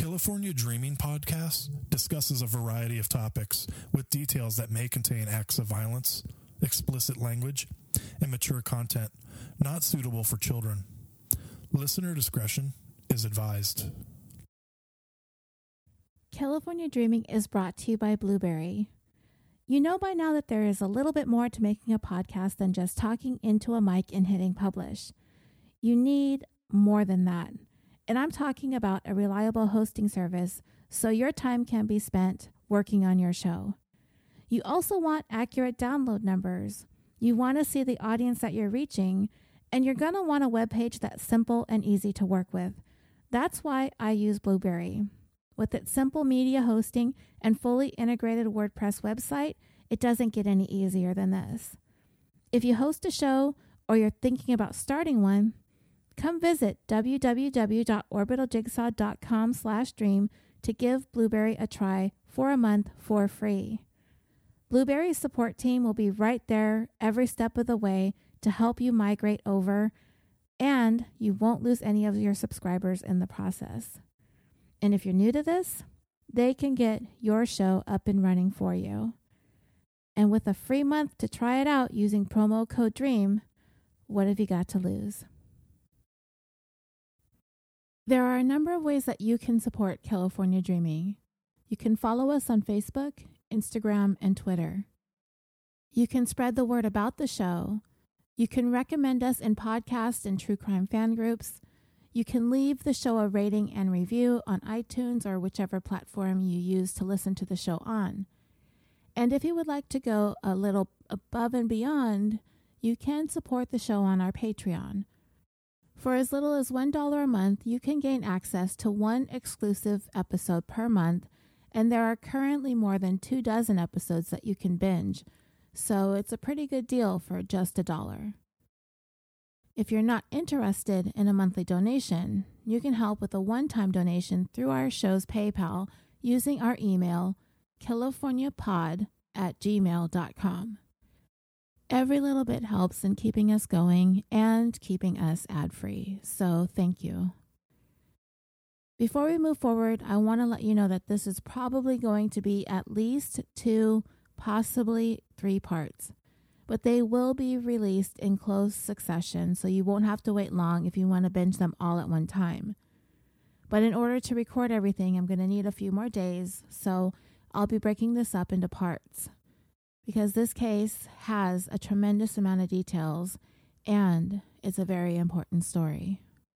California Dreaming Podcast discusses a variety of topics with details that may contain acts of violence, explicit language, and mature content not suitable for children. Listener discretion is advised. California Dreaming is brought to you by Blueberry. You know by now that there is a little bit more to making a podcast than just talking into a mic and hitting publish. You need more than that. And I'm talking about a reliable hosting service so your time can be spent working on your show. You also want accurate download numbers. You want to see the audience that you're reaching, and you're going to want a web page that's simple and easy to work with. That's why I use Blueberry. With its simple media hosting and fully integrated WordPress website, it doesn't get any easier than this. If you host a show or you're thinking about starting one, come visit www.orbitaljigsaw.com/dream to give Blueberry a try for a month for free. Blueberry's support team will be right there every step of the way to help you migrate over, and you won't lose any of your subscribers in the process. And if you're new to this, they can get your show up and running for you. And with a free month to try it out using promo code DREAM, what have you got to lose? There are a number of ways that you can support California Dreaming. You can follow us on Facebook, Instagram, and Twitter. You can spread the word about the show. You can recommend us in podcast and true crime fan groups. You can leave the show a rating and review on iTunes or whichever platform you use to listen to the show on. And if you would like to go a little above and beyond, you can support the show on our Patreon. For as little as $1 a month, you can gain access to one exclusive episode per month, and there are currently more than 24 episodes that you can binge, so it's a pretty good deal for just $1. If you're not interested in a monthly donation, you can help with a one-time donation through our show's PayPal using our email, californiapod@gmail.com. Every little bit helps in keeping us going and keeping us ad-free, so thank you. Before we move forward, I want to let you know that this is probably going to be at least 2, possibly 3 parts, but they will be released in close succession, so you won't have to wait long if you want to binge them all at one time. But in order to record everything, I'm going to need a few more days, so I'll be breaking this up into parts, because this case has a tremendous amount of details, and it's a very important story.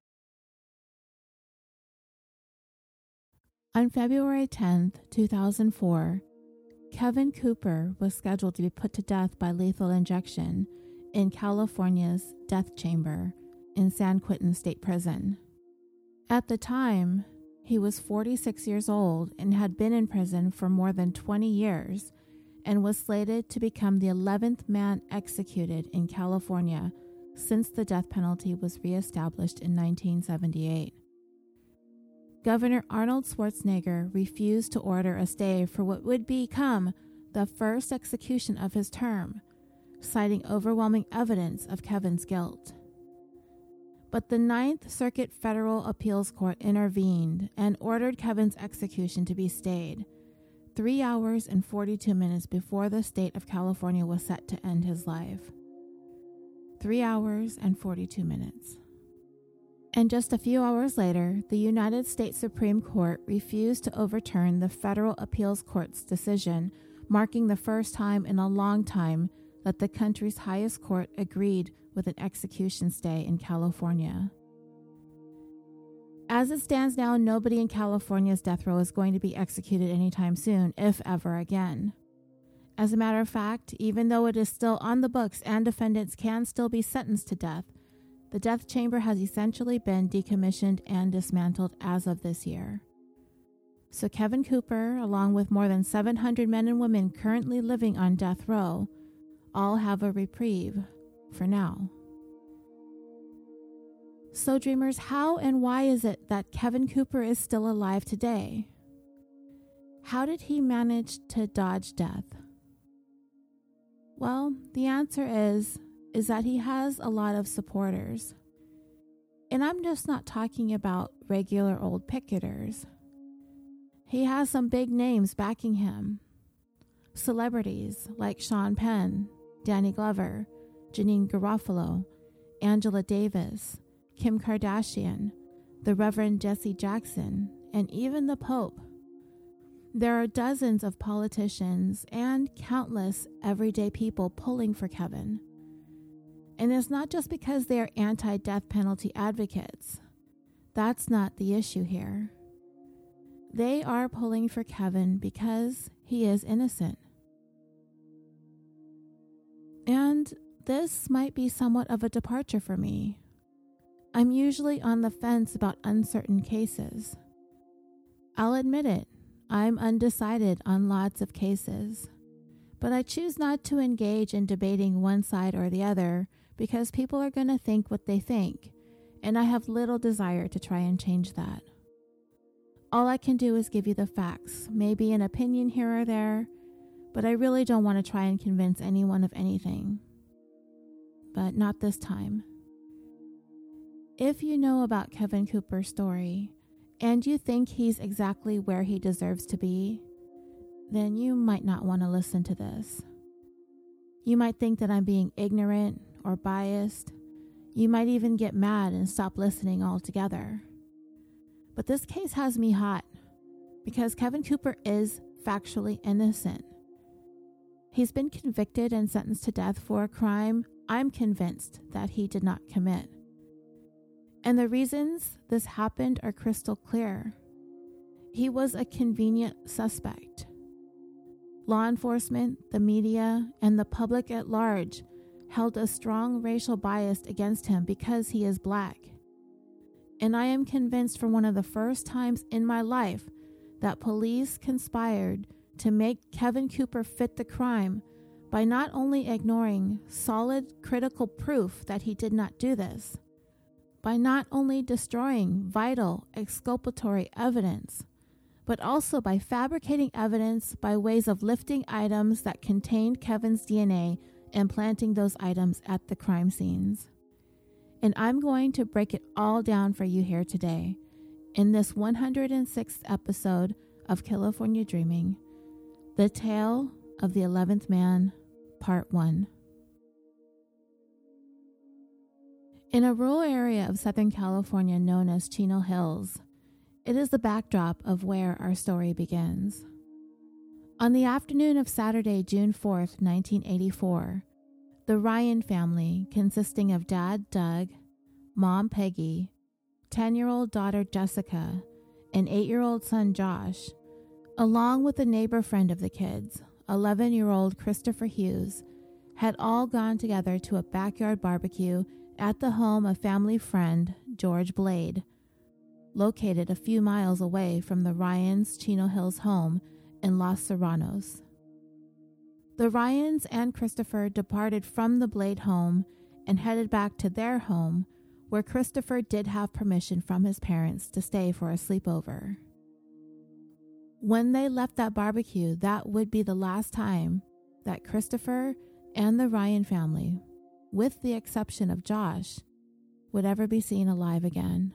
On February 10th, 2004, Kevin Cooper was scheduled to be put to death by lethal injection in California's death chamber in San Quentin State Prison. At the time, he was 46 years old and had been in prison for more than 20 years and was slated to become the 11th man executed in California since the death penalty was reestablished in 1978. Governor Arnold Schwarzenegger refused to order a stay for what would become the first execution of his term, citing overwhelming evidence of Kevin's guilt. But the Ninth Circuit Federal Appeals Court intervened and ordered Kevin's execution to be stayed 3 hours and 42 minutes before the state of California was set to end his life. 3 hours and 42 minutes. And just a few hours later, the United States Supreme Court refused to overturn the Federal Appeals Court's decision, marking the first time in a long time that the country's highest court agreed with an execution stay in California. As it stands now, nobody in California's death row is going to be executed anytime soon, if ever again. As a matter of fact, even though it is still on the books and defendants can still be sentenced to death, the death chamber has essentially been decommissioned and dismantled as of this year. So Kevin Cooper, along with more than 700 men and women currently living on death row, all have a reprieve for now. So dreamers, how and why is it that Kevin Cooper is still alive today? How did he manage to dodge death? Well, the answer is that he has a lot of supporters. And I'm just not talking about regular old picketers. He has some big names backing him. Celebrities like Sean Penn, Danny Glover, Janine Garofalo, Angela Davis, Kim Kardashian, the Reverend Jesse Jackson, and even the Pope. There are dozens of politicians and countless everyday people pulling for Kevin. And it's not just because they are anti-death penalty advocates. That's not the issue here. They are pulling for Kevin because he is innocent. And this might be somewhat of a departure for me. I'm usually on the fence about uncertain cases. I'll admit it, I'm undecided on lots of cases. But I choose not to engage in debating one side or the other because people are going to think what they think, and I have little desire to try and change that. All I can do is give you the facts, maybe an opinion here or there, but I really don't want to try and convince anyone of anything. But not this time. If you know about Kevin Cooper's story, and you think he's exactly where he deserves to be, then you might not want to listen to this. You might think that I'm being ignorant or biased. You might even get mad and stop listening altogether. But this case has me hot because Kevin Cooper is factually innocent. He's been convicted and sentenced to death for a crime I'm convinced that he did not commit. And the reasons this happened are crystal clear. He was a convenient suspect. Law enforcement, the media, and the public at large held a strong racial bias against him because he is black. And I am convinced for one of the first times in my life that police conspired to make Kevin Cooper fit the crime by not only ignoring solid critical proof that he did not do this, by not only destroying vital exculpatory evidence, but also by fabricating evidence by ways of lifting items that contained Kevin's DNA and planting those items at the crime scenes. And I'm going to break it all down for you here today in this 106th episode of California Dreaming, The Tale of the 11th Man, Part 1. In a rural area of Southern California known as Chino Hills, it is the backdrop of where our story begins. On the afternoon of Saturday, June 4th, 1984, the Ryan family, consisting of Dad Doug, Mom Peggy, 10-year-old daughter Jessica, and 8-year-old son Josh, along with a neighbor friend of the kids, 11-year-old Christopher Hughes, had all gone together to a backyard barbecue at the home of family friend George Blade, located a few miles away from the Ryans' Chino Hills home in Los Serranos. The Ryans and Christopher departed from the Blade home and headed back to their home, where Christopher did have permission from his parents to stay for a sleepover. When they left that barbecue, that would be the last time that Christopher and the Ryan family, with the exception of Josh, would ever be seen alive again.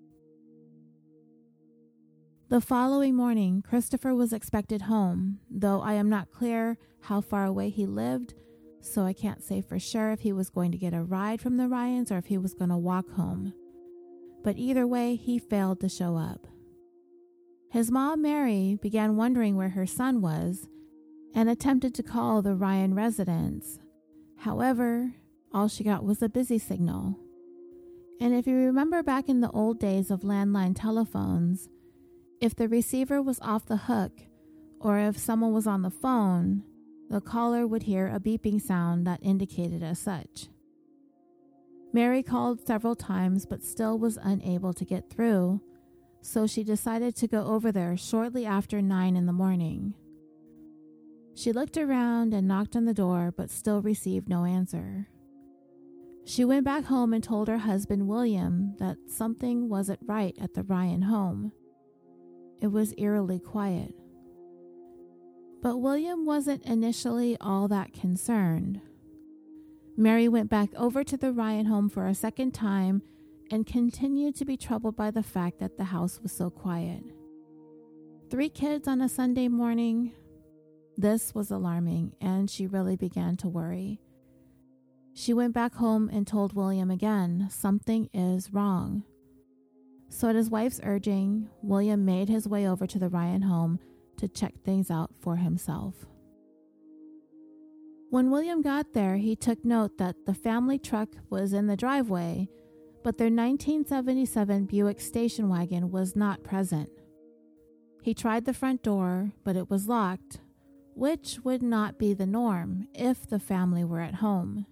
The following morning, Christopher was expected home, though I am not clear how far away he lived, so I can't say for sure if he was going to get a ride from the Ryans or if he was going to walk home. But either way, he failed to show up. His mom, Mary, began wondering where her son was and attempted to call the Ryan residence. However, all she got was a busy signal. And if you remember back in the old days of landline telephones, if the receiver was off the hook or if someone was on the phone, the caller would hear a beeping sound that indicated as such. Mary called several times but still was unable to get through, so she decided to go over there shortly after 9 in the morning. She looked around and knocked on the door but still received no answer. She went back home and told her husband William that something wasn't right at the Ryan home. It was eerily quiet. But William wasn't initially all that concerned. Mary went back over to the Ryan home for a second time and continued to be troubled by the fact that the house was so quiet. 3 kids on a Sunday morning? This was alarming, and she really began to worry. She went back home and told William again, something is wrong. So at his wife's urging, William made his way over to the Ryan home to check things out for himself. When William got there, he took note that the family truck was in the driveway, but their 1977 Buick station wagon was not present. He tried the front door, but it was locked, which would not be the norm if the family were at home.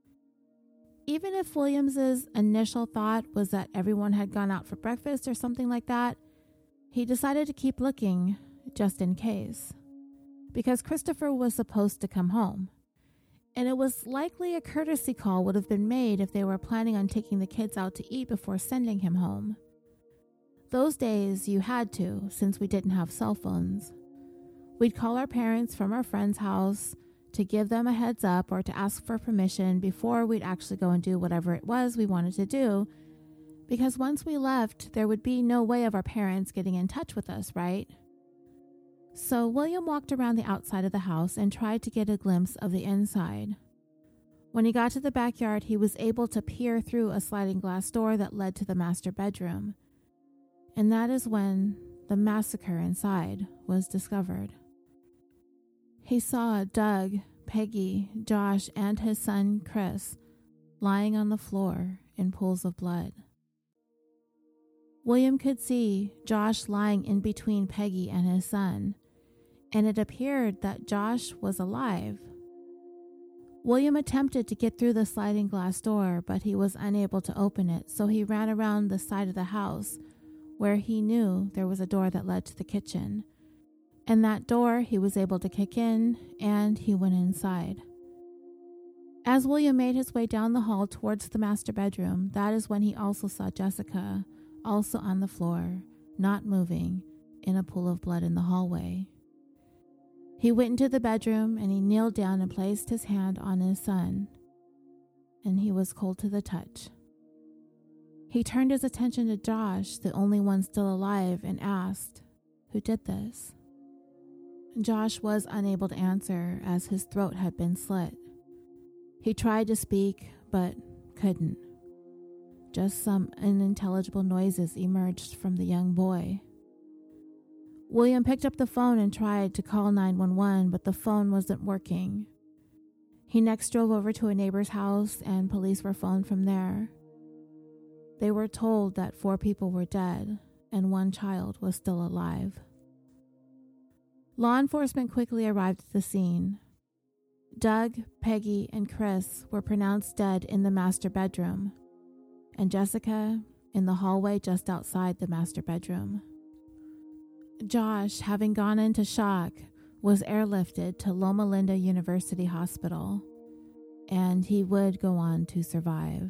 Even if Williams's initial thought was that everyone had gone out for breakfast or something like that, he decided to keep looking just in case, because Christopher was supposed to come home, and it was likely a courtesy call would have been made if they were planning on taking the kids out to eat before sending him home. Those days you had to, since we didn't have cell phones. We'd call our parents from our friend's house to give them a heads up or to ask for permission before we'd actually go and do whatever it was we wanted to do, because once we left, there would be no way of our parents getting in touch with us, right? So William walked around the outside of the house and tried to get a glimpse of the inside. When he got to the backyard, he was able to peer through a sliding glass door that led to the master bedroom. And that is when the massacre inside was discovered. He saw Doug, Peggy, Josh, and his son, Chris, lying on the floor in pools of blood. William could see Josh lying in between Peggy and his son, and it appeared that Josh was alive. William attempted to get through the sliding glass door, but he was unable to open it, so he ran around the side of the house, where he knew there was a door that led to the kitchen. And that door he was able to kick in, and he went inside. As William made his way down the hall towards the master bedroom, that is when he also saw Jessica, also on the floor, not moving, in a pool of blood in the hallway. He went into the bedroom and he kneeled down and placed his hand on his son, and he was cold to the touch. He turned his attention to Josh, the only one still alive, and asked, "Who did this?" Josh was unable to answer as his throat had been slit. He tried to speak, but couldn't. Just some unintelligible noises emerged from the young boy. William picked up the phone and tried to call 911, but the phone wasn't working. He next drove over to a neighbor's house, and police were phoned from there. They were told that 4 people were dead and 1 child was still alive. Law enforcement quickly arrived at the scene. Doug, Peggy, and Chris were pronounced dead in the master bedroom, and Jessica in the hallway just outside the master bedroom. Josh, having gone into shock, was airlifted to Loma Linda University Hospital, and he would go on to survive.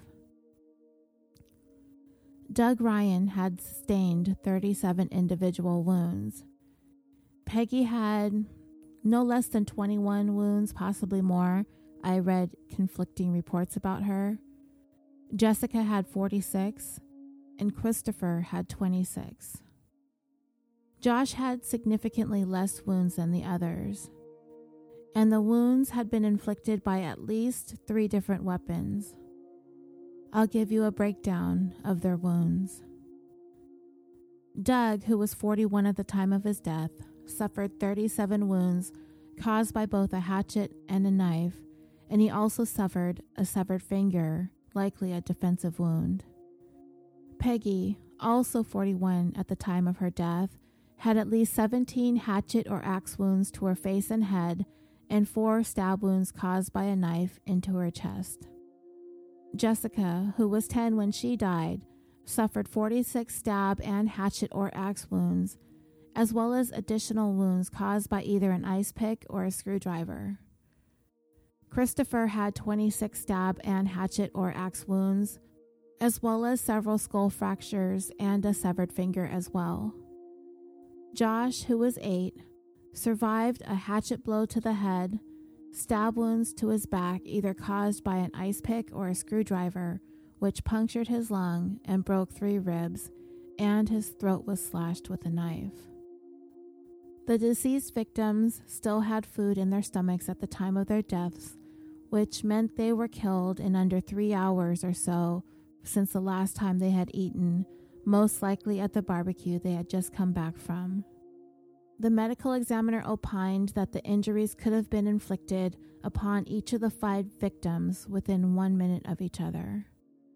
Doug Ryan had sustained 37 individual wounds. Peggy had no less than 21 wounds, possibly more. I read conflicting reports about her. Jessica had 46, and Christopher had 26. Josh had significantly less wounds than the others, and the wounds had been inflicted by at least 3 different weapons. I'll give you a breakdown of their wounds. Doug, who was 41 at the time of his death, suffered 37 wounds caused by both a hatchet and a knife, and he also suffered a severed finger, likely a defensive wound. Peggy, also 41 at the time of her death, had at least 17 hatchet or axe wounds to her face and head, and 4 stab wounds caused by a knife into her chest. Jessica, who was 10 when she died, suffered 46 stab and hatchet or axe wounds, as well as additional wounds caused by either an ice pick or a screwdriver. Christopher had 26 stab and hatchet or axe wounds, as well as several skull fractures and a severed finger as well. Josh, who was 8, survived a hatchet blow to the head, stab wounds to his back either caused by an ice pick or a screwdriver, which punctured his lung and broke 3 ribs, and his throat was slashed with a knife. The deceased victims still had food in their stomachs at the time of their deaths, which meant they were killed in under 3 hours or so since the last time they had eaten, most likely at the barbecue they had just come back from. The medical examiner opined that the injuries could have been inflicted upon each of the 5 victims within 1 minute of each other.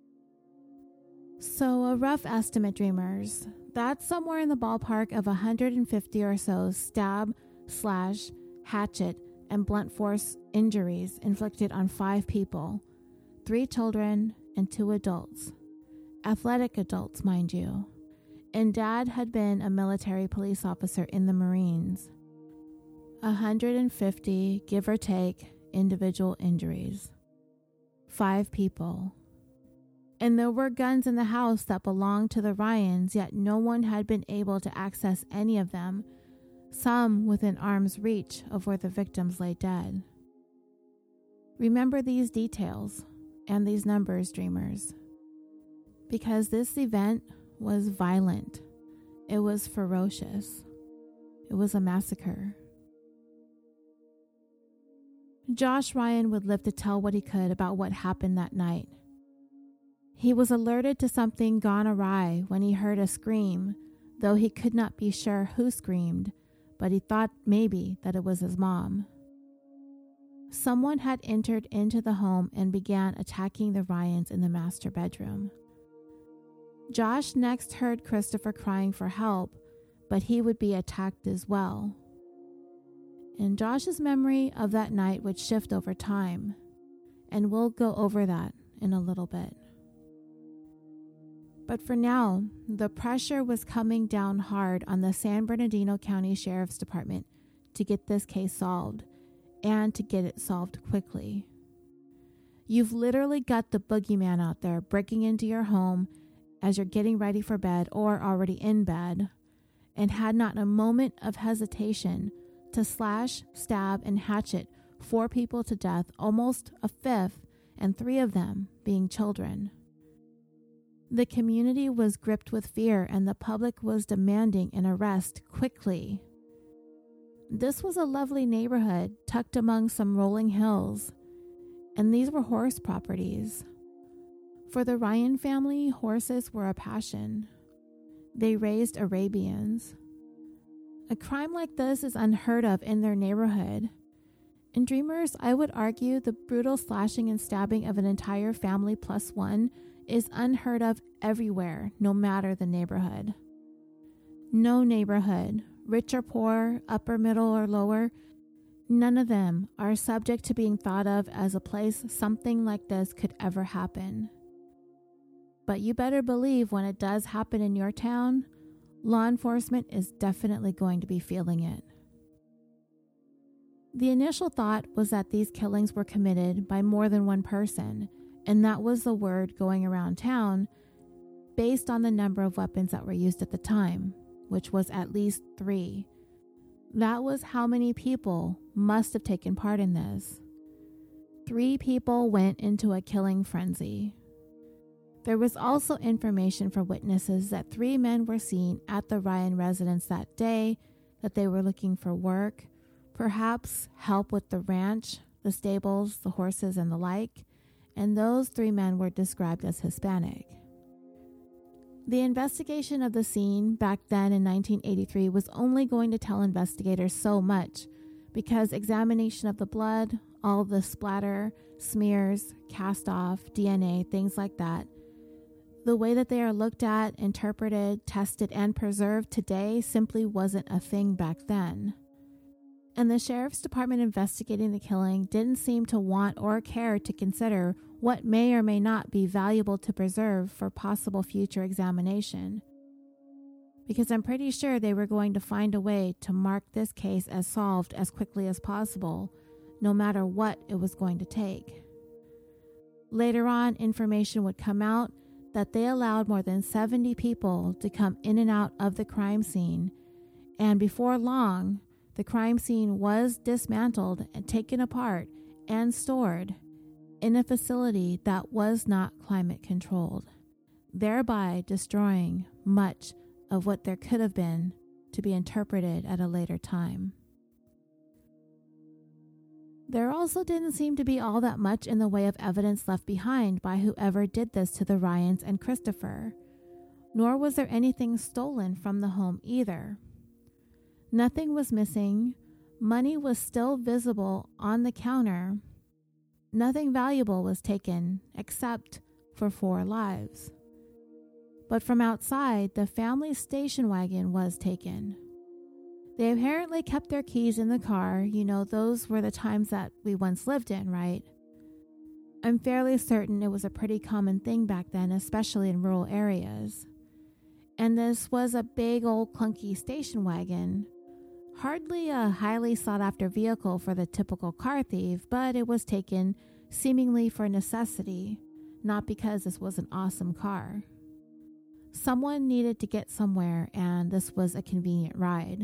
So a rough estimate, dreamers, that's somewhere in the ballpark of 150 or so stab, slash, hatchet, and blunt force injuries inflicted on 5 people, 3 children and 2 adults. Athletic adults, mind you. And Dad had been a military police officer in the Marines. 150, give or take, individual injuries. 5 people. And there were guns in the house that belonged to the Ryans, yet no one had been able to access any of them, some within arm's reach of where the victims lay dead. Remember these details and these numbers, dreamers, because this event was violent. It was ferocious. It was a massacre. Josh Ryan would live to tell what he could about what happened that night. He was alerted to something gone awry when he heard a scream, though he could not be sure who screamed, but he thought maybe that it was his mom. Someone had entered into the home and began attacking the Ryans in the master bedroom. Josh next heard Christopher crying for help, but he would be attacked as well. And Josh's memory of that night would shift over time, and we'll go over that in a little bit. But for now, the pressure was coming down hard on the San Bernardino County Sheriff's Department to get this case solved, and to get it solved quickly. You've literally got the boogeyman out there breaking into your home as you're getting ready for bed or already in bed, and had not a moment of hesitation to slash, stab, and hatchet 4 people to death, almost a fifth, and 3 of them being children. The community was gripped with fear, and the public was demanding an arrest quickly. This was a lovely neighborhood tucked among some rolling hills, and these were horse properties. For the Ryan family, horses were a passion. They raised Arabians. A crime like this is unheard of in their neighborhood. And dreamers, I would argue the brutal slashing and stabbing of an entire family plus 1 is unheard of everywhere, no matter the neighborhood. No neighborhood, rich or poor, upper, middle, or lower, none of them are subject to being thought of as a place something like this could ever happen. But you better believe when it does happen in your town, law enforcement is definitely going to be feeling it. The initial thought was that these killings were committed by more than one person, and that was the word going around town based on the number of weapons that were used at the time, which was at least 3. That was how many people must have taken part in this. 3 people went into a killing frenzy. There was also information from witnesses that 3 men were seen at the Ryan residence that day, that they were looking for work, perhaps help with the ranch, the stables, the horses, and the like, and those 3 men were described as Hispanic. The investigation of the scene back then in 1983 was only going to tell investigators so much, because examination of the blood, all the splatter, smears, cast off, DNA, things like that, the way that they are looked at, interpreted, tested, and preserved today simply wasn't a thing back then. And the sheriff's department investigating the killing didn't seem to want or care to consider what may or may not be valuable to preserve for possible future examination. Because I'm pretty sure they were going to find a way to mark this case as solved as quickly as possible, no matter what it was going to take. Later on, information would come out that they allowed more than 70 people to come in and out of the crime scene, and before long, the crime scene was dismantled and taken apart and stored in a facility that was not climate controlled, thereby destroying much of what there could have been to be interpreted at a later time. There also didn't seem to be all that much in the way of evidence left behind by whoever did this to the Ryans and Christopher, nor was there anything stolen from the home either. Nothing was missing. Money was still visible on the counter. Nothing valuable was taken except for 4 lives. But from outside, the family station wagon was taken. They apparently kept their keys in the car. Those were the times that we once lived in, right? I'm fairly certain it was a pretty common thing back then, especially in rural areas. And this was a big old clunky station wagon. Hardly a highly sought-after vehicle for the typical car thief, but it was taken seemingly for necessity, not because this was an awesome car. Someone needed to get somewhere, and this was a convenient ride.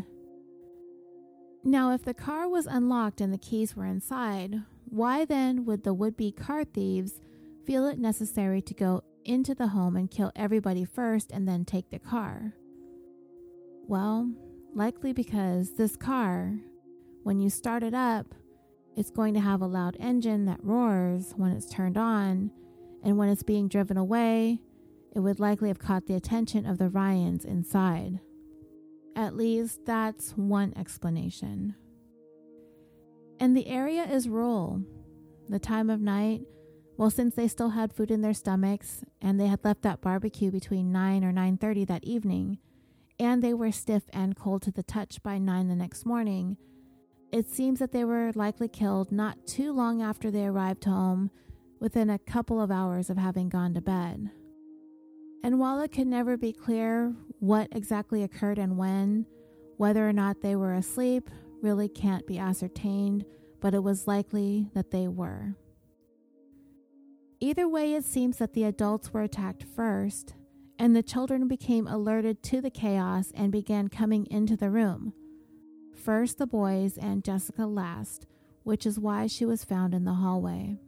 Now, if the car was unlocked and the keys were inside, why then would the would-be car thieves feel it necessary to go into the home and kill everybody first and then take the car? Well, likely because this car, when you start it up, it's going to have a loud engine that roars when it's turned on, and when it's being driven away, it would likely have caught the attention of the Ryans inside. At least that's one explanation. And the area is rural. The time of night, well, since they still had food in their stomachs and they had left that barbecue between 9 or 9:30 that evening, and they were stiff and cold to the touch by 9 the next morning, it seems that they were likely killed not too long after they arrived home, within a couple of hours of having gone to bed. And while it could never be clear what exactly occurred and when, whether or not they were asleep really can't be ascertained, but it was likely that they were. Either way, it seems that the adults were attacked first, and the children became alerted to the chaos and began coming into the room. First the boys and Jessica last, which is why she was found in the hallway.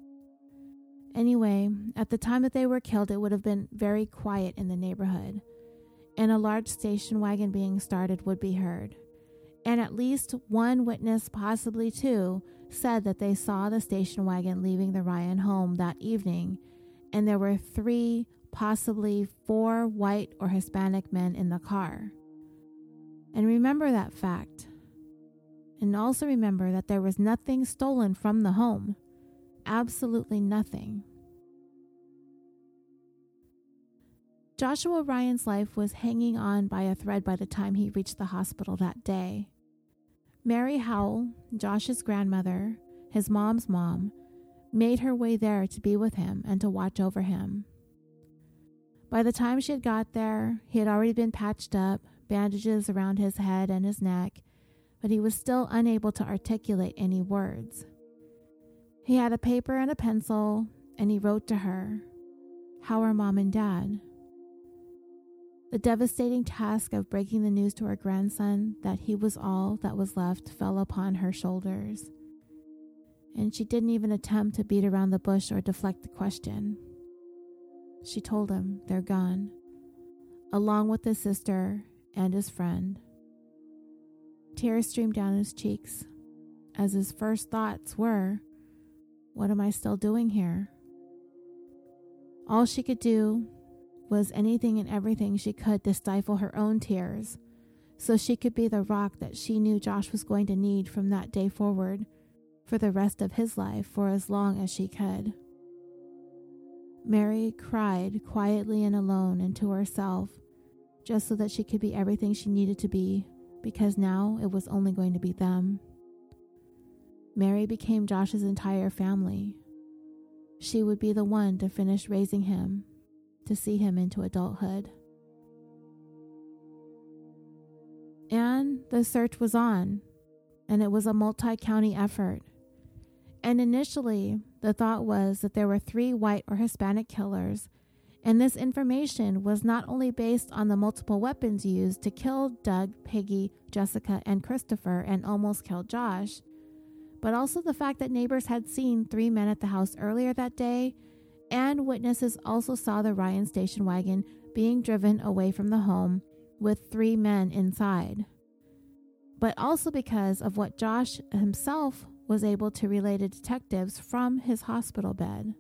Anyway, at the time that they were killed, it would have been very quiet in the neighborhood, and a large station wagon being started would be heard. And at least one witness, possibly 2, said that they saw the station wagon leaving the Ryan home that evening, and there were 3, possibly 4 white or Hispanic men in the car. And remember that fact. And also remember that there was nothing stolen from the home. Absolutely nothing. Joshua Ryan's life was hanging on by a thread by the time he reached the hospital that day. Mary Howell, Josh's grandmother, his mom's mom, made her way there to be with him and to watch over him. By the time she had got there, he had already been patched up, bandages around his head and his neck, but he was still unable to articulate any words. He had a paper and a pencil, and he wrote to her, "How are Mom and Dad?" The devastating task of breaking the news to her grandson that he was all that was left fell upon her shoulders, and she didn't even attempt to beat around the bush or deflect the question. She told him they're gone, along with his sister and his friend. Tears streamed down his cheeks, as his first thoughts were, what am I still doing here? All she could do was anything and everything she could to stifle her own tears, so she could be the rock that she knew Josh was going to need from that day forward for the rest of his life for as long as she could. Mary cried quietly and alone into herself, just so that she could be everything she needed to be, because now it was only going to be them. Mary became Josh's entire family. She would be the one to finish raising him, to see him into adulthood. And the search was on, and it was a multi-county effort. And initially, the thought was that there were 3 white or Hispanic killers, and this information was not only based on the multiple weapons used to kill Doug, Peggy, Jessica, and Christopher and almost kill Josh, but also the fact that neighbors had seen 3 men at the house earlier that day, and witnesses also saw the Ryan station wagon being driven away from the home with 3 men inside, but also because of what Josh himself was able to relay to detectives from his hospital bed.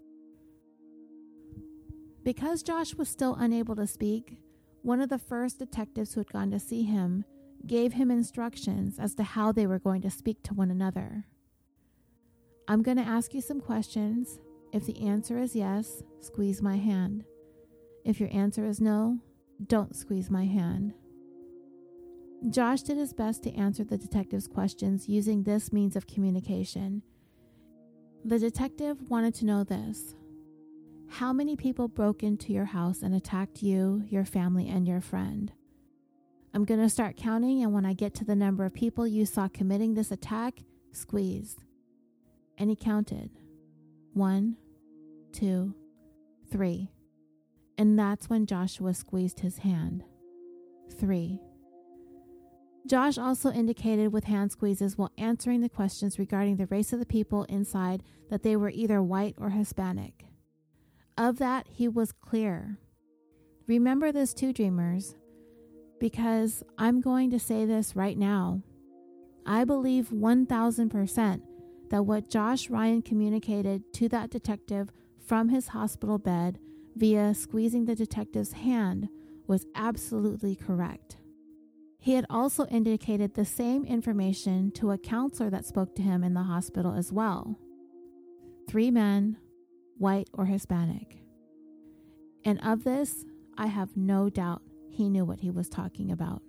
Because Josh was still unable to speak, one of the first detectives who had gone to see him gave him instructions as to how they were going to speak to one another. I'm going to ask you some questions. If the answer is yes, squeeze my hand. If your answer is no, don't squeeze my hand. Josh did his best to answer the detective's questions using this means of communication. The detective wanted to know this: how many people broke into your house and attacked you, your family, and your friend? I'm going to start counting, and when I get to the number of people you saw committing this attack, squeeze. And he counted. 1, 2, 3. And that's when Joshua squeezed his hand. 3. Josh also indicated with hand squeezes while answering the questions regarding the race of the people inside that they were either white or Hispanic. Of that, he was clear. Remember this too, dreamers, because I'm going to say this right now. I believe 1,000% that what Josh Ryan communicated to that detective from his hospital bed via squeezing the detective's hand was absolutely correct. He had also indicated the same information to a counselor that spoke to him in the hospital as well. 3 men, white or Hispanic. And of this, I have no doubt he knew what he was talking about.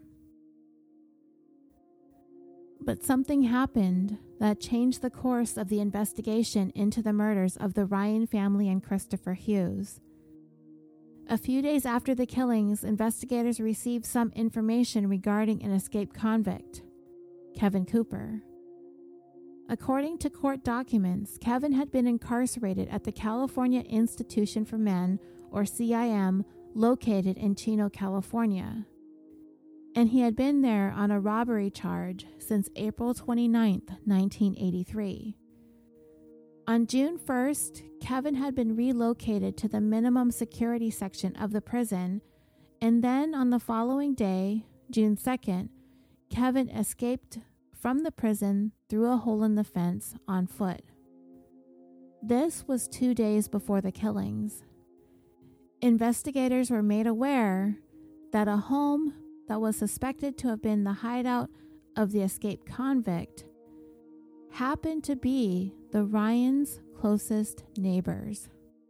But something happened that changed the course of the investigation into the murders of the Ryan family and Christopher Hughes. A few days after the killings, investigators received some information regarding an escaped convict, Kevin Cooper. According to court documents, Kevin had been incarcerated at the California Institution for Men, or CIM, located in Chino, California. And he had been there on a robbery charge since April 29, 1983. On June 1st, Kevin had been relocated to the minimum security section of the prison, and then on the following day, June 2nd, Kevin escaped from the prison through a hole in the fence on foot. This was 2 days before the killings. Investigators were made aware that a home that was suspected to have been the hideout of the escaped convict happened to be the Ryans' closest neighbors.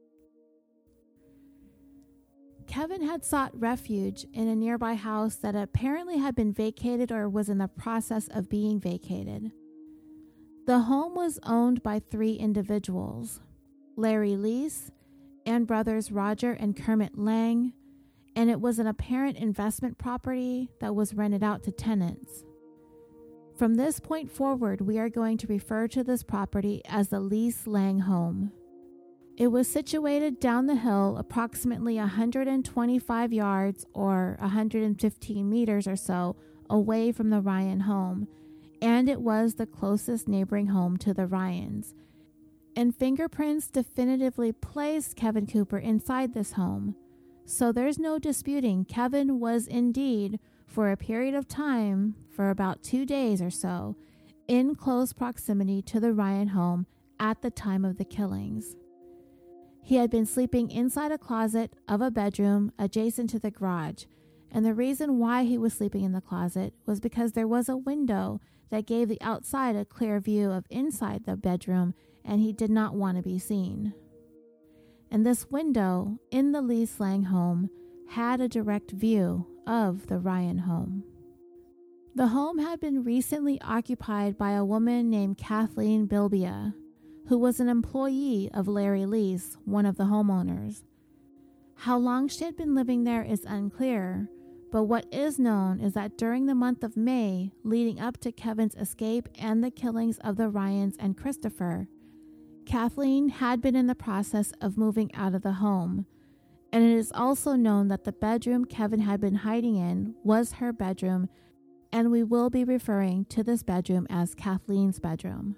Kevin had sought refuge in a nearby house that apparently had been vacated or was in the process of being vacated. The home was owned by 3 individuals, Larry Lease and brothers Roger and Kermit Lang, and it was an apparent investment property that was rented out to tenants. From this point forward, we are going to refer to this property as the Lease Lang home. It was situated down the hill approximately 125 yards or 115 meters or so away from the Ryan home, and it was the closest neighboring home to the Ryans. And fingerprints definitively placed Kevin Cooper inside this home. So there's no disputing Kevin was indeed, for a period of time, for about 2 days or so, in close proximity to the Ryan home at the time of the killings. He had been sleeping inside a closet of a bedroom adjacent to the garage, and the reason why he was sleeping in the closet was because there was a window that gave the outside a clear view of inside the bedroom, and he did not want to be seen. And this window in the Lease Lang home had a direct view of the Ryan home. The home had been recently occupied by a woman named Kathleen Bilbia, who was an employee of Larry Lease, one of the homeowners. How long she had been living there is unclear, but what is known is that during the month of May leading up to Kevin's escape and the killings of the Ryans and Christopher, Kathleen had been in the process of moving out of the home, and it is also known that the bedroom Kevin had been hiding in was her bedroom, and we will be referring to this bedroom as Kathleen's bedroom.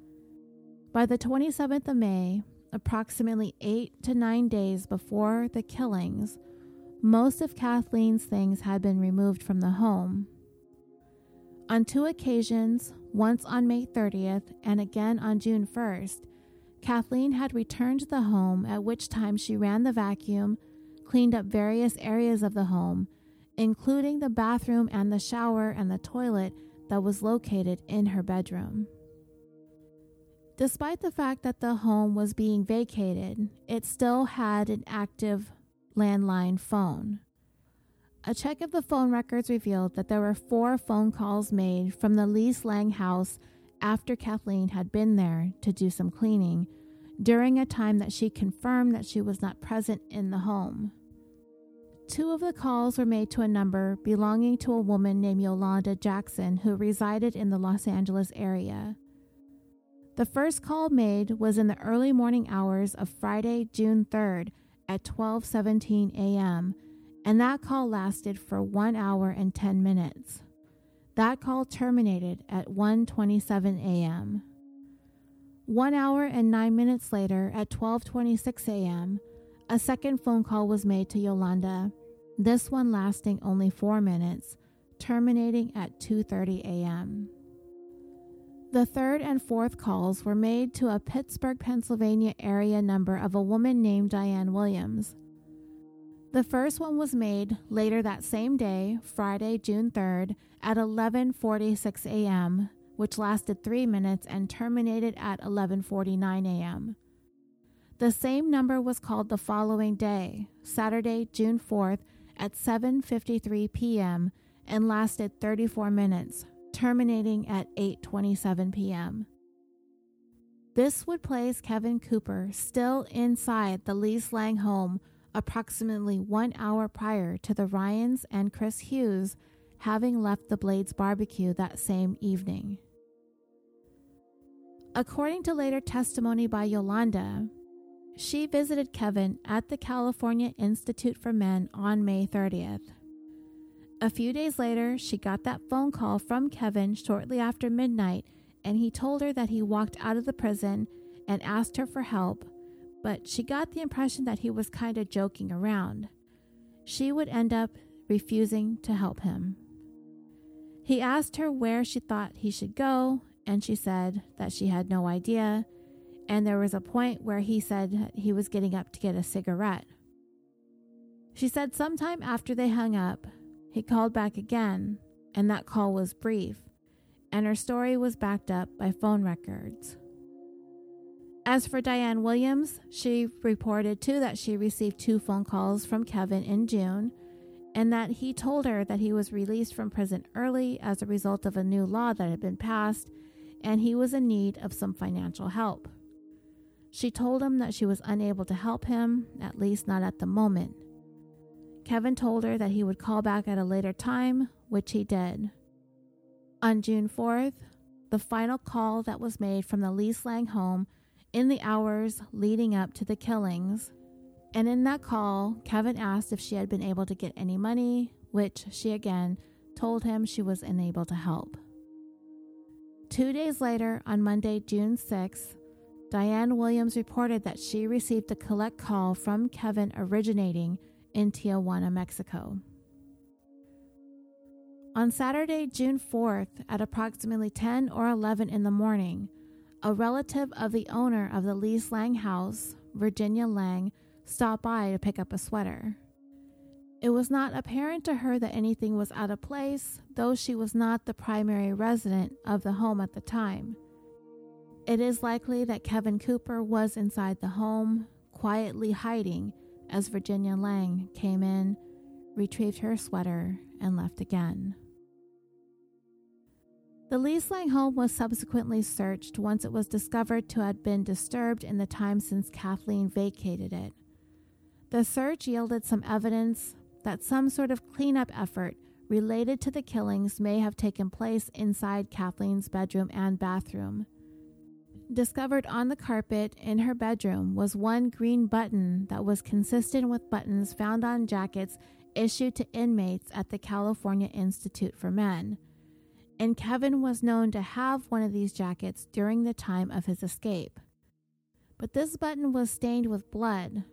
By the 27th of May, approximately 8 to 9 days before the killings, Most of Kathleen's things had been removed from the home. On 2 occasions, once on May 30th and again on June 1st, Kathleen had returned to the home, at which time she ran the vacuum, cleaned up various areas of the home, including the bathroom and the shower and the toilet that was located in her bedroom. Despite the fact that the home was being vacated, it still had an active landline phone. A check of the phone records revealed that there were 4 phone calls made from the Lise Lang house after Kathleen had been there to do some cleaning, during a time that she confirmed that she was not present in the home. 2 of the calls were made to a number belonging to a woman named Yolanda Jackson, who resided in the Los Angeles area. The first call made was in the early morning hours of Friday, June 3rd at 12:17 a.m., and that call lasted for 1 hour and 10 minutes. That call terminated at 1:27 a.m. 1 hour and 9 minutes later, at 12:26 a.m., a second phone call was made to Yolanda, this one lasting only 4 minutes, terminating at 2:30 a.m. The third and fourth calls were made to a Pittsburgh, Pennsylvania area number of a woman named Diane Williams. The first one was made later that same day, Friday, June 3rd, at 11:46 a.m., which lasted 3 minutes and terminated at 11:49 a.m. The same number was called the following day, Saturday, June 4th, at 7:53 p.m. and lasted 34 minutes, terminating at 8:27 p.m. This would place Kevin Cooper still inside the Lise Lang home approximately 1 hour prior to the Ryans and Chris Hughes having left the Blades barbecue that same evening. According to later testimony by Yolanda, she visited Kevin at the California Institute for Men on May 30th. A few days later, she got that phone call from Kevin shortly after midnight, and he told her that he walked out of the prison and asked her for help, but she got the impression that he was kind of joking around. She would end up refusing to help him. He asked her where she thought he should go, and she said that she had no idea, and there was a point where he said he was getting up to get a cigarette. She said sometime after they hung up, he called back again, and that call was brief, and her story was backed up by phone records. As for Diane Williams, she reported too that she received 2 phone calls from Kevin in June, and that he told her that he was released from prison early as a result of a new law that had been passed, and he was in need of some financial help. She told him that she was unable to help him, at least not at the moment. Kevin told her that he would call back at a later time, which he did. On June 4th, the final call that was made from the Lise Lang home in the hours leading up to the killings, and in that call, Kevin asked if she had been able to get any money, which she again told him she was unable to help. 2 days later, on Monday, June 6th, Diane Williams reported that she received a collect call from Kevin originating in Tijuana, Mexico. On Saturday, June 4th, at approximately 10 or 11 in the morning, a relative of the owner of the Lise Lang house, Virginia Lang, stopped by to pick up a sweater. It was not apparent to her that anything was out of place, though she was not the primary resident of the home at the time. It is likely that Kevin Cooper was inside the home, quietly hiding, as Virginia Lang came in, retrieved her sweater, and left again. The Lise Lang home was subsequently searched once it was discovered to have been disturbed in the time since Kathleen vacated it. The search yielded some evidence that some sort of cleanup effort related to the killings may have taken place inside Kathleen's bedroom and bathroom. Discovered on the carpet in her bedroom was one green button that was consistent with buttons found on jackets issued to inmates at the California Institute for Men, and Kevin was known to have one of these jackets during the time of his escape. But this button was stained with blood,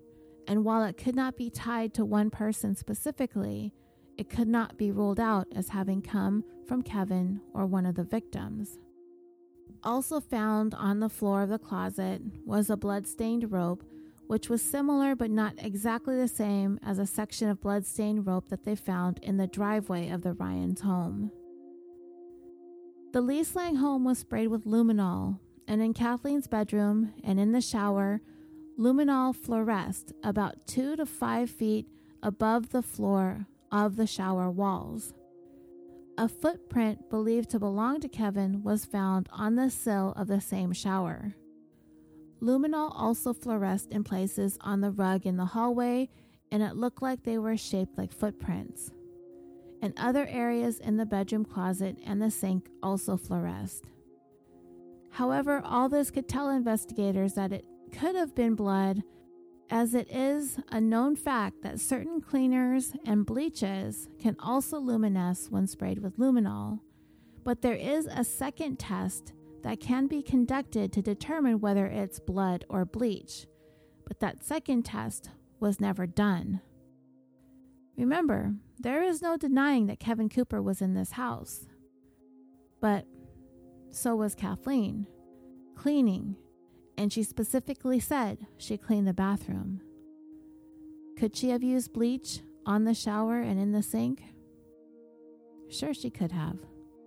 and while it could not be tied to one person specifically, it could not be ruled out as having come from Kevin or one of the victims. Also found on the floor of the closet was a blood-stained rope, which was similar but not exactly the same as a section of blood-stained rope that they found in the driveway of the Ryans' home. The Lease Lang home was sprayed with luminol, and in Kathleen's bedroom and in the shower, luminol fluoresced about 2 to 5 feet above the floor of the shower walls. A footprint believed to belong to Kevin was found on the sill of the same shower. Luminol also fluoresced in places on the rug in the hallway, and it looked like they were shaped like footprints. And other areas in the bedroom closet and the sink also fluoresced. However, all this could tell investigators that it could have been blood, as it is a known fact that certain cleaners and bleaches can also luminesce when sprayed with luminol, but there is a second test that can be conducted to determine whether it's blood or bleach, but that second test was never done. Remember, there is no denying that Kevin Cooper was in this house, but so was Kathleen, cleaning, and she specifically said she cleaned the bathroom. Could she have used bleach on the shower and in the sink? Sure, she could have.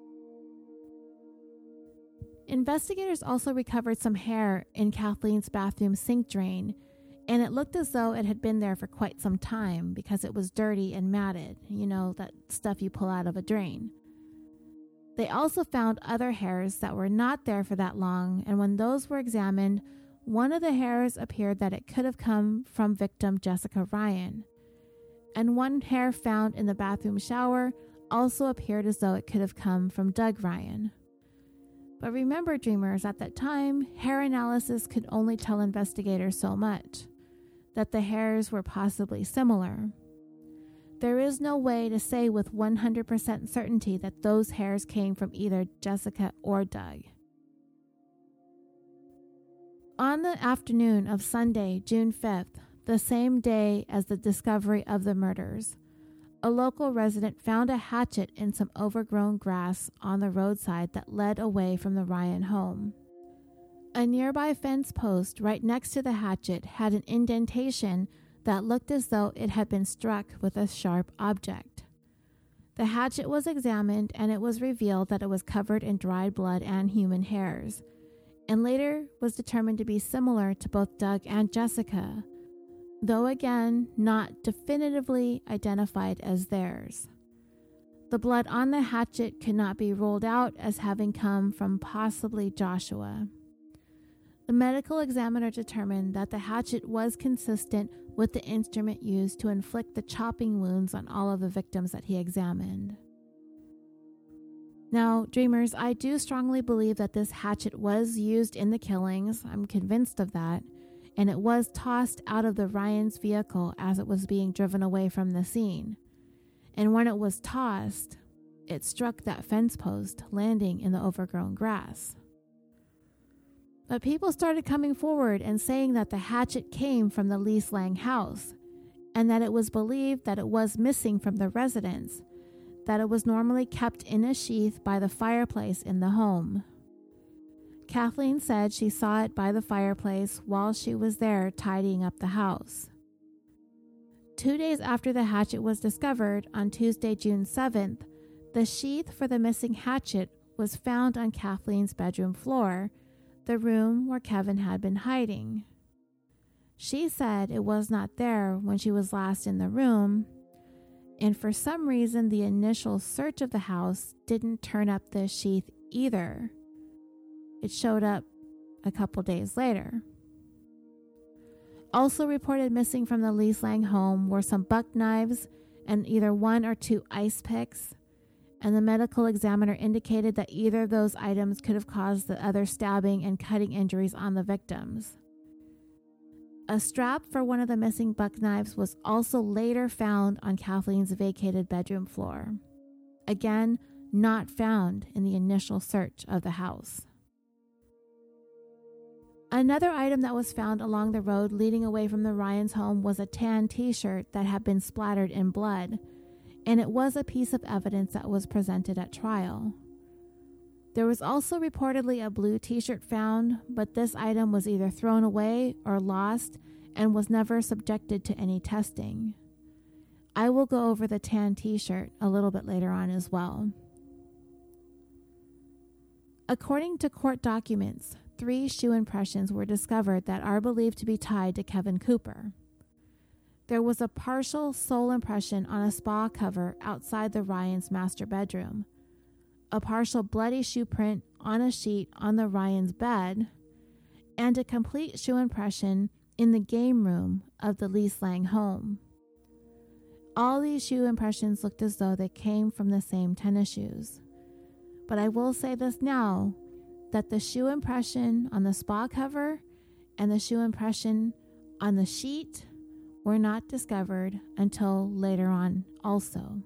Investigators also recovered some hair in Kathleen's bathroom sink drain, and it looked as though it had been there for quite some time because it was dirty and matted, that stuff you pull out of a drain. They also found other hairs that were not there for that long, and when those were examined, one of the hairs appeared that it could have come from victim Jessica Ryan, and one hair found in the bathroom shower also appeared as though it could have come from Doug Ryan. But remember, dreamers, at that time, hair analysis could only tell investigators so much, that the hairs were possibly similar. There is no way to say with 100% certainty that those hairs came from either Jessica or Doug. On the afternoon of Sunday, June 5th, the same day as the discovery of the murders, a local resident found a hatchet in some overgrown grass on the roadside that led away from the Ryan home. A nearby fence post right next to the hatchet had an indentation that looked as though it had been struck with a sharp object. The hatchet was examined, and it was revealed that it was covered in dried blood and human hairs, and later was determined to be similar to both Doug and Jessica, though again not definitively identified as theirs. The blood on the hatchet could not be ruled out as having come from possibly Joshua. The medical examiner determined that the hatchet was consistent with the instrument used to inflict the chopping wounds on all of the victims that he examined. Now, dreamers, I do strongly believe that this hatchet was used in the killings. I'm convinced of that. And it was tossed out of the Ryans' vehicle as it was being driven away from the scene. And when it was tossed, it struck that fence post, landing in the overgrown grass. But people started coming forward and saying that the hatchet came from the Lease Lang house, and that it was believed that it was missing from the residence, that it was normally kept in a sheath by the fireplace in the home. Kathleen said she saw it by the fireplace while she was there tidying up the house. 2 days after the hatchet was discovered, on Tuesday, June 7th, the sheath for the missing hatchet was found on Kathleen's bedroom floor, the room where Kevin had been hiding. She said it was not there when she was last in the room, and for some reason the initial search of the house didn't turn up the sheath either. It showed up a couple days later. Also reported missing from the Lease Lang home were some buck knives and either 1 or 2 ice picks, and the medical examiner indicated that either of those items could have caused the other stabbing and cutting injuries on the victims. A strap for one of the missing buck knives was also later found on Kathleen's vacated bedroom floor. Again, not found in the initial search of the house. Another item that was found along the road leading away from the Ryans' home was a tan t-shirt that had been splattered in blood, and it was a piece of evidence that was presented at trial. There was also reportedly a blue t-shirt found, but this item was either thrown away or lost and was never subjected to any testing. I will go over the tan t-shirt a little bit later on as well. According to court documents, 3 shoe impressions were discovered that are believed to be tied to Kevin Cooper. There was a partial sole impression on a spa cover outside the Ryans' master bedroom, a partial bloody shoe print on a sheet on the Ryans' bed, and a complete shoe impression in the game room of the Lise Lang home. All these shoe impressions looked as though they came from the same tennis shoes. But I will say this now, that the shoe impression on the spa cover and the shoe impression on the sheet were not discovered until later on also.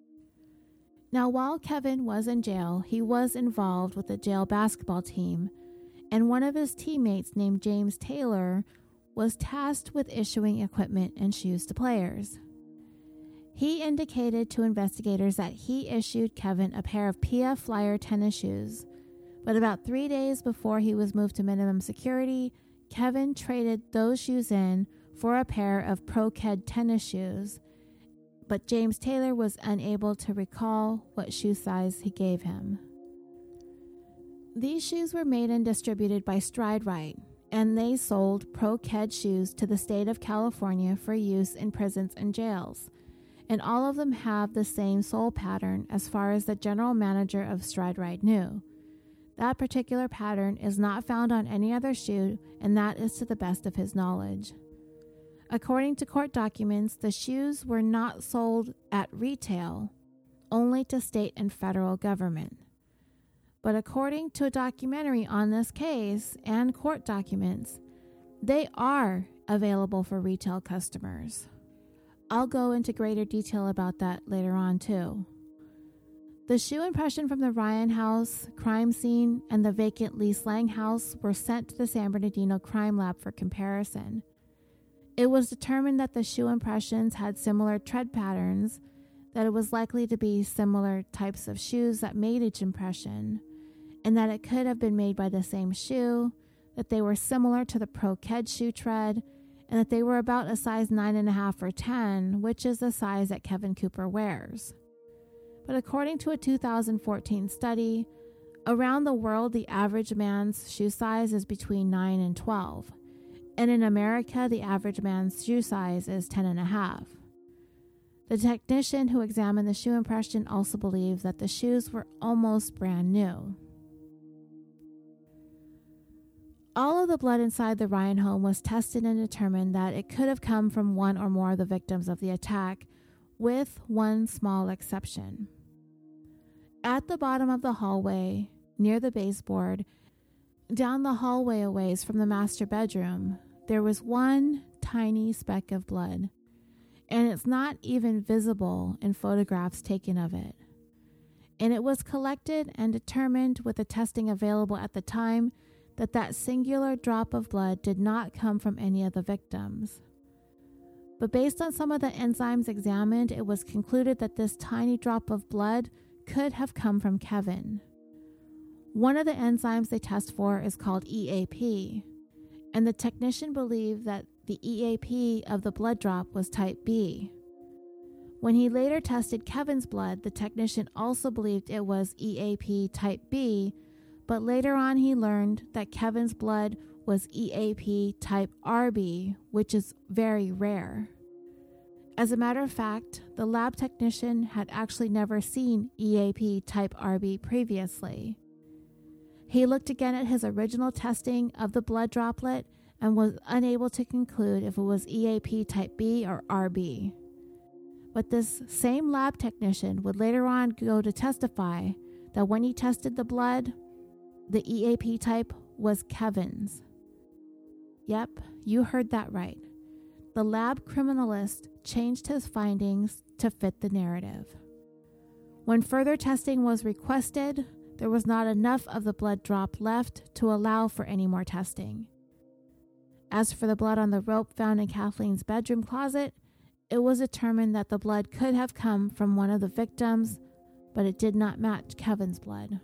Now, while Kevin was in jail, he was involved with the jail basketball team, and one of his teammates named James Taylor was tasked with issuing equipment and shoes to players. He indicated to investigators that he issued Kevin a pair of PF Flyer tennis shoes, but about 3 days before he was moved to minimum security, Kevin traded those shoes in for a pair of Pro-Ked tennis shoes, but James Taylor was unable to recall what shoe size he gave him. These shoes were made and distributed by Stride Rite, and they sold Pro-Ked shoes to the state of California for use in prisons and jails, and all of them have the same sole pattern as far as the general manager of Stride Rite knew. That particular pattern is not found on any other shoe, and that is to the best of his knowledge. According to court documents, the shoes were not sold at retail, only to state and federal government. But according to a documentary on this case and court documents, they are available for retail customers. I'll go into greater detail about that later on too. The shoe impression from the Ryan house, crime scene, and the vacant Lise Lang house were sent to the San Bernardino Crime Lab for comparison. It was determined that the shoe impressions had similar tread patterns, that it was likely to be similar types of shoes that made each impression, and that it could have been made by the same shoe, that they were similar to the Pro-Ked shoe tread, and that they were about a size 9.5 or 10, which is the size that Kevin Cooper wears. But according to a 2014 study, around the world the average man's shoe size is between 9 and 12, and in America the average man's shoe size is 10.5. The technician who examined the shoe impression also believed that the shoes were almost brand new. All of the blood inside the Ryan home was tested and determined that it could have come from one or more of the victims of the attack, with one small exception. At the bottom of the hallway, near the baseboard, down the hallway a ways from the master bedroom, there was one tiny speck of blood, and it's not even visible in photographs taken of it. And it was collected and determined with the testing available at the time that singular drop of blood did not come from any of the victims. But based on some of the enzymes examined, it was concluded that this tiny drop of blood could have come from Kevin. One of the enzymes they test for is called EAP, and the technician believed that the EAP of the blood drop was type B. When he later tested Kevin's blood, the technician also believed it was EAP type B, but later on he learned that Kevin's blood was EAP type RB, which is very rare. As a matter of fact, the lab technician had actually never seen EAP type RB previously. He looked again at his original testing of the blood droplet and was unable to conclude if it was EAP type B or RB. But this same lab technician would later on go to testify that when he tested the blood, the EAP type was Kevin's. Yep, you heard that right. The lab criminalist changed his findings to fit the narrative. When further testing was requested, there was not enough of the blood drop left to allow for any more testing. As for the blood on the rope found in Kathleen's bedroom closet, it was determined that the blood could have come from one of the victims, but it did not match Kevin's blood.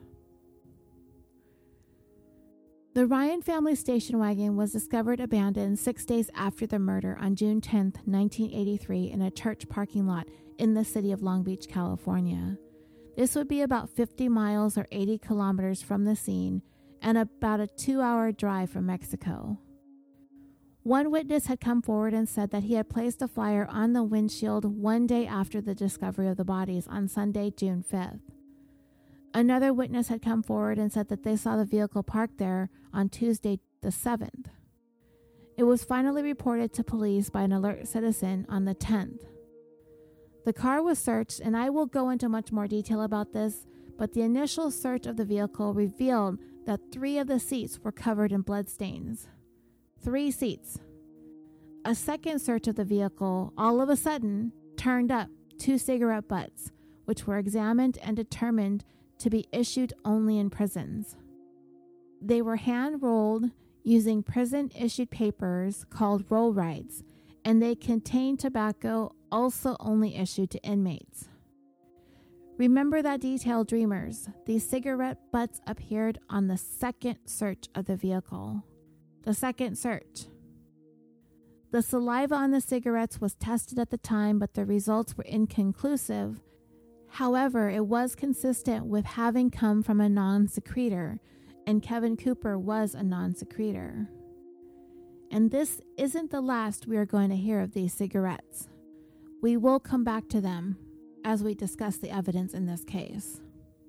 The Ryan family station wagon was discovered abandoned 6 days after the murder on June 10, 1983, in a church parking lot in the city of Long Beach, California. This would be about 50 miles or 80 kilometers from the scene and about a 2-hour drive from Mexico. One witness had come forward and said that he had placed a flyer on the windshield 1 day after the discovery of the bodies on Sunday, June 5th. Another witness had come forward and said that they saw the vehicle parked there on Tuesday the 7th. It was finally reported to police by an alert citizen on the 10th. The car was searched, and I will go into much more detail about this, but the initial search of the vehicle revealed that 3 of the seats were covered in bloodstains. 3 seats. A second search of the vehicle all of a sudden turned up 2 cigarette butts, which were examined and determined to be issued only in prisons. They were hand-rolled using prison-issued papers called roll rides, and they contained tobacco also only issued to inmates. Remember that detail, dreamers. These cigarette butts appeared on the second search of the vehicle. The second search. The saliva on the cigarettes was tested at the time, but the results were inconclusive. However, it was consistent with having come from a non-secretor, and Kevin Cooper was a non-secretor. And this isn't the last we are going to hear of these cigarettes. We will come back to them as we discuss the evidence in this case.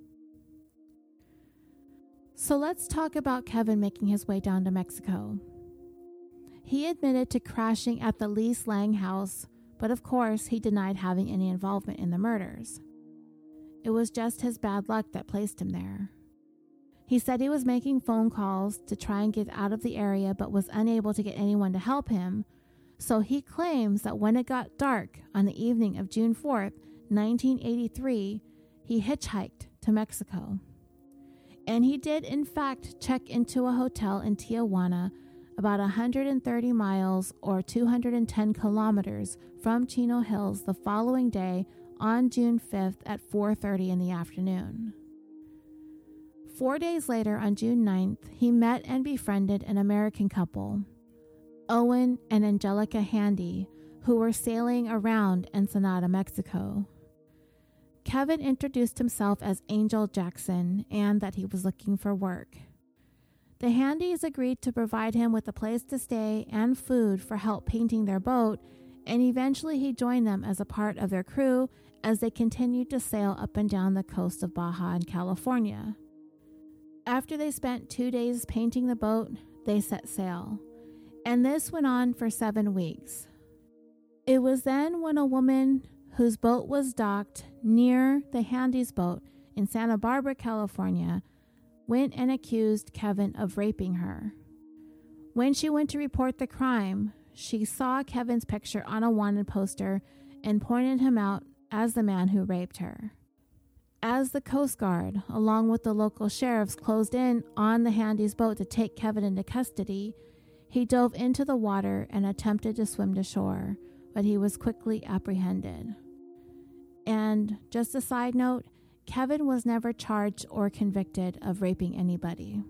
So let's talk about Kevin making his way down to Mexico. He admitted to crashing at the Lise Lang house, but of course he denied having any involvement in the murders. It was just his bad luck that placed him there. He said he was making phone calls to try and get out of the area but was unable to get anyone to help him, so he claims that when it got dark on the evening of June 4th, 1983, he hitchhiked to Mexico. And he did, in fact, check into a hotel in Tijuana, about 130 miles or 210 kilometers from Chino Hills the following day on June 5th at 4:30 in the afternoon. 4 days later, on June 9th, he met and befriended an American couple, Owen and Angelica Handy, who were sailing around Ensenada, Mexico. Kevin introduced himself as Angel Jackson and that he was looking for work. The Handys agreed to provide him with a place to stay and food for help painting their boat, and eventually he joined them as a part of their crew as they continued to sail up and down the coast of Baja in California. After they spent 2 days painting the boat, they set sail, and this went on for 7 weeks. It was then when a woman whose boat was docked near the Handy's boat in Santa Barbara, California, went and accused Kevin of raping her. When she went to report the crime, she saw Kevin's picture on a wanted poster and pointed him out as the man who raped her. As the Coast Guard, along with the local sheriffs, closed in on the Handy's boat to take Kevin into custody, he dove into the water and attempted to swim to shore, but he was quickly apprehended. And just a side note, Kevin was never charged or convicted of raping anybody.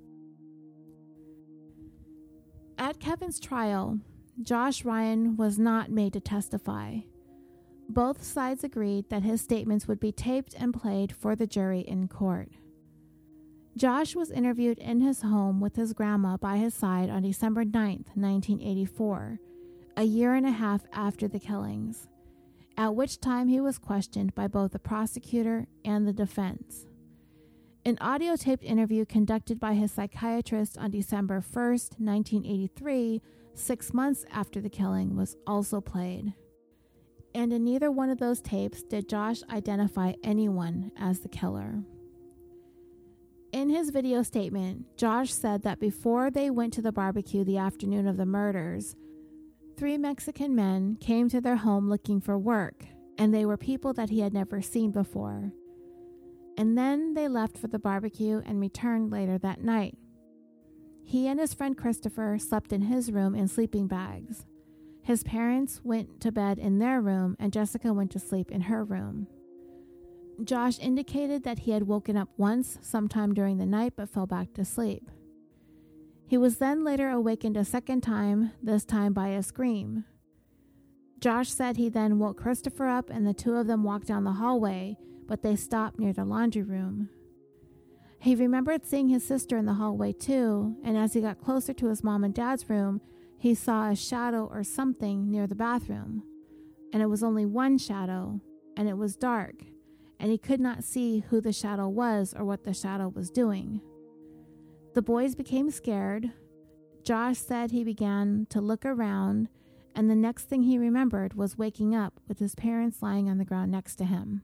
At Kevin's trial, Josh Ryan was not made to testify. Both sides agreed that his statements would be taped and played for the jury in court. Josh was interviewed in his home with his grandma by his side on December 9th, 1984, a year and a half after the killings, at which time he was questioned by both the prosecutor and the defense. An audio-taped interview conducted by his psychiatrist on December 1st, 1983, 6 months after the killing, was also played. And in neither one of those tapes did Josh identify anyone as the killer. In his video statement, Josh said that before they went to the barbecue the afternoon of the murders, 3 Mexican men came to their home looking for work, and they were people that he had never seen before. And then they left for the barbecue and returned later that night. He and his friend Christopher slept in his room in sleeping bags. His parents went to bed in their room, and Jessica went to sleep in her room. Josh indicated that he had woken up once sometime during the night but fell back to sleep. He was then later awakened a second time, this time by a scream. Josh said he then woke Christopher up and the two of them walked down the hallway, but they stopped near the laundry room. He remembered seeing his sister in the hallway too, and as he got closer to his mom and dad's room, he saw a shadow or something near the bathroom. And it was only one shadow, and it was dark, and he could not see who the shadow was or what the shadow was doing. The boys became scared. Josh said he began to look around, and the next thing he remembered was waking up with his parents lying on the ground next to him.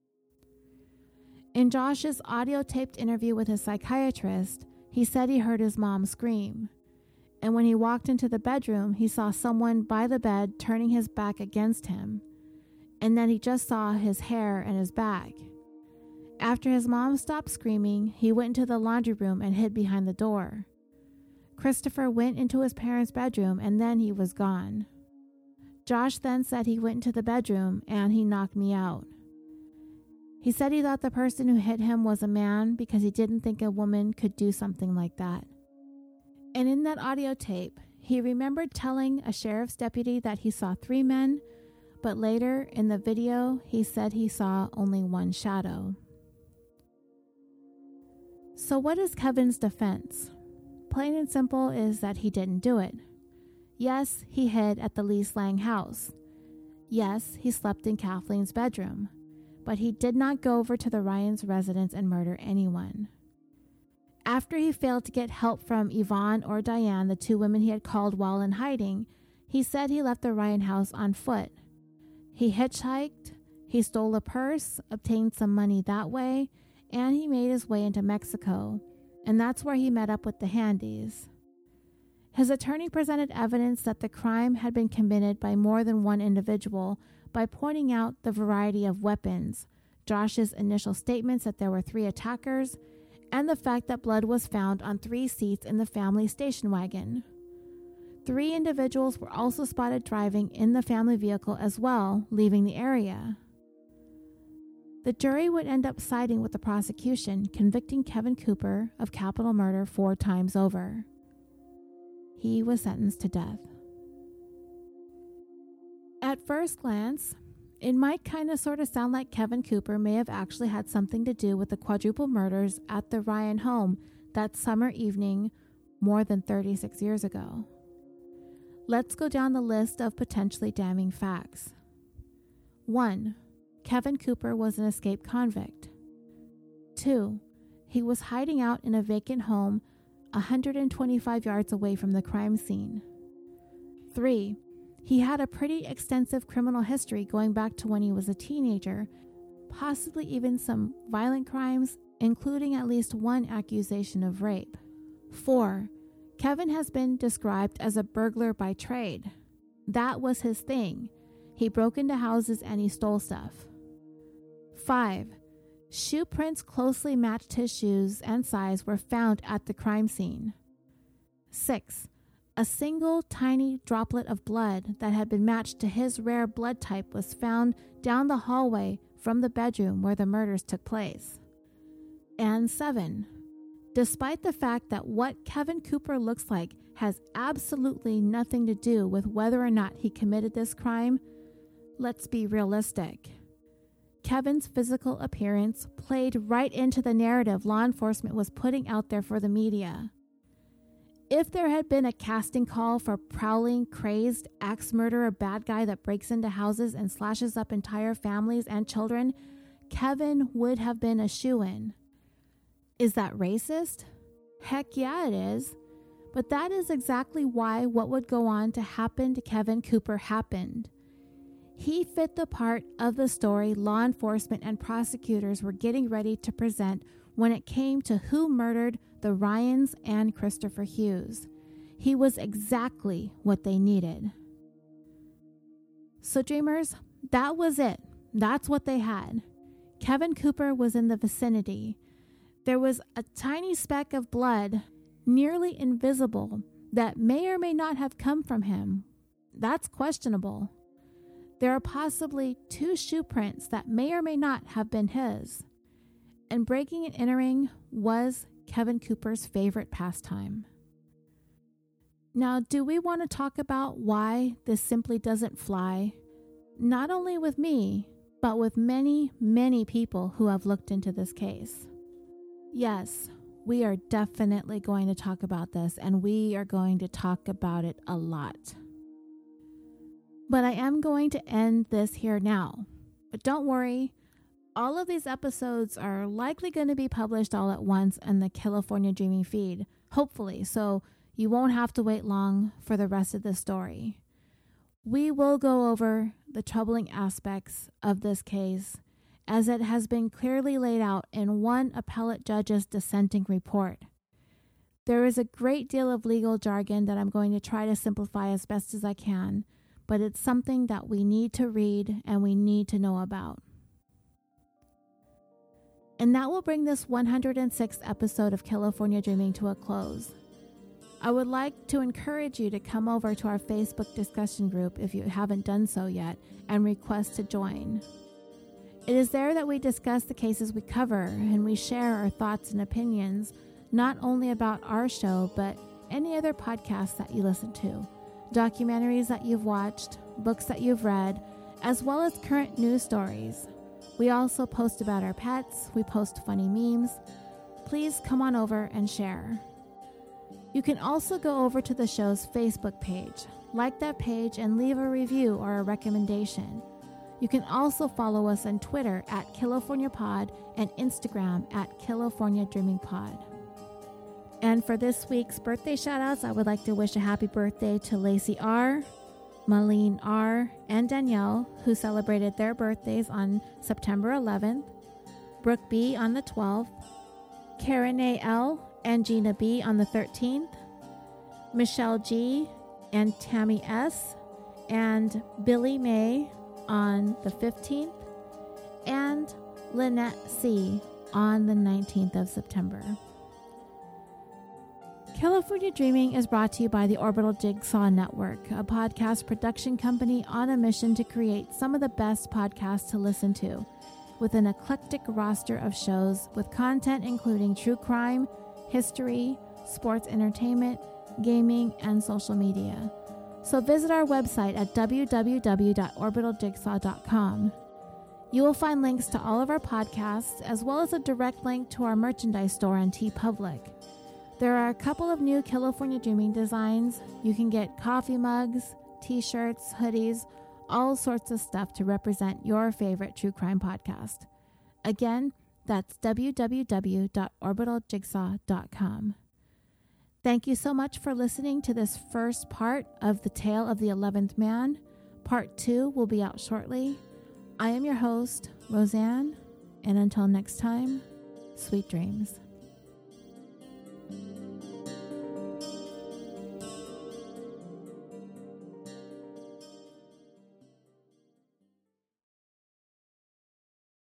In Josh's audio-taped interview with his psychiatrist, he said he heard his mom scream. And when he walked into the bedroom, he saw someone by the bed turning his back against him. And then he just saw his hair and his bag. After his mom stopped screaming, he went into the laundry room and hid behind the door. Christopher went into his parents' bedroom and then he was gone. Josh then said he went into the bedroom and he knocked me out. He said he thought the person who hit him was a man because he didn't think a woman could do something like that. And in that audio tape, he remembered telling a sheriff's deputy that he saw 3 men, but later in the video, he said he saw only one shadow. So what is Kevin's defense? Plain and simple is that he didn't do it. Yes, he hid at the Lise Lang house. Yes, he slept in Kathleen's bedroom. But he did not go over to the Ryans' residence and murder anyone. After he failed to get help from Yvonne or Diane, the 2 women he had called while in hiding, he said he left the Ryan house on foot. He hitchhiked, he stole a purse, obtained some money that way, and he made his way into Mexico, and that's where he met up with the Handys. His attorney presented evidence that the crime had been committed by more than one individual by pointing out the variety of weapons, Josh's initial statements that there were 3 attackers, and the fact that blood was found on 3 seats in the family station wagon. 3 individuals were also spotted driving in the family vehicle as well, leaving the area. The jury would end up siding with the prosecution, convicting Kevin Cooper of capital murder 4 times over. He was sentenced to death. At first glance, it might kind of sort of sound like Kevin Cooper may have actually had something to do with the quadruple murders at the Ryan home that summer evening more than 36 years ago. Let's go down the list of potentially damning facts. 1. Kevin Cooper was an escaped convict. 2. He was hiding out in a vacant home 125 yards away from the crime scene. 3. He had a pretty extensive criminal history going back to when he was a teenager, possibly even some violent crimes, including at least 1 accusation of rape. 4. Kevin has been described as a burglar by trade. That was his thing. He broke into houses and he stole stuff. 5. Shoe prints closely matched his shoes and size were found at the crime scene. 6. A single tiny droplet of blood that had been matched to his rare blood type was found down the hallway from the bedroom where the murders took place. And 7. Despite the fact that what Kevin Cooper looks like has absolutely nothing to do with whether or not he committed this crime, let's be realistic. Kevin's physical appearance played right into the narrative law enforcement was putting out there for the media. If there had been a casting call for prowling, crazed, axe murderer bad guy that breaks into houses and slashes up entire families and children, Kevin would have been a shoo-in. Is that racist? Heck yeah, it is. But that is exactly why what would go on to happen to Kevin Cooper happened. He fit the part of the story law enforcement and prosecutors were getting ready to present when it came to who murdered the Ryans and Christopher Hughes. He was exactly what they needed. So dreamers, that was it. That's what they had. Kevin Cooper was in the vicinity. There was a tiny speck of blood nearly invisible, that may or may not have come from him. That's questionable. There are possibly 2 shoe prints that may or may not have been his. And breaking and entering was Kevin Cooper's favorite pastime. Now, do we want to talk about why this simply doesn't fly? Not only with me, but with many, many people who have looked into this case. Yes, we are definitely going to talk about this, and we are going to talk about it a lot. But I am going to end this here now. But don't worry, all of these episodes are likely going to be published all at once in the California Dreaming feed, hopefully, so you won't have to wait long for the rest of the story. We will go over the troubling aspects of this case, as it has been clearly laid out in one appellate judge's dissenting report. There is a great deal of legal jargon that I'm going to try to simplify as best as I can, but it's something that we need to read and we need to know about. And that will bring this 106th episode of California Dreaming to a close. I would like to encourage you to come over to our Facebook discussion group if you haven't done so yet and request to join. It is there that we discuss the cases we cover and we share our thoughts and opinions, not only about our show, but any other podcasts that you listen to, documentaries that you've watched, books that you've read, as well as current news stories. We also post about our pets, we post funny memes. Please come on over and share. You can also go over to the show's Facebook page, like that page, and leave a review or a recommendation. You can also follow us on Twitter at CaliforniaPod and Instagram at CaliforniaDreamingPod. And for this week's birthday shoutouts, I would like to wish a happy birthday to Lacey R., Malene R., and Danielle, who celebrated their birthdays on September 11th, Brooke B. on the 12th, Karen A. L., and Gina B. on the 13th, Michelle G. and Tammy S. and Billy May on the 15th, and Lynette C. on the 19th of September. California Dreaming is brought to you by the Orbital Jigsaw Network, a podcast production company on a mission to create some of the best podcasts to listen to, with an eclectic roster of shows with content including true crime, history, sports entertainment, gaming, and social media. So visit our website at www.orbitaljigsaw.com. You will find links to all of our podcasts, as well as a direct link to our merchandise store on TeePublic. There are a couple of new California Dreaming designs. You can get coffee mugs, t-shirts, hoodies, all sorts of stuff to represent your favorite true crime podcast. Again, that's www.orbitaljigsaw.com. Thank you so much for listening to this first part of The Tale of the 11th Man. Part 2 will be out shortly. I am your host, Roseanne, and until next time, sweet dreams.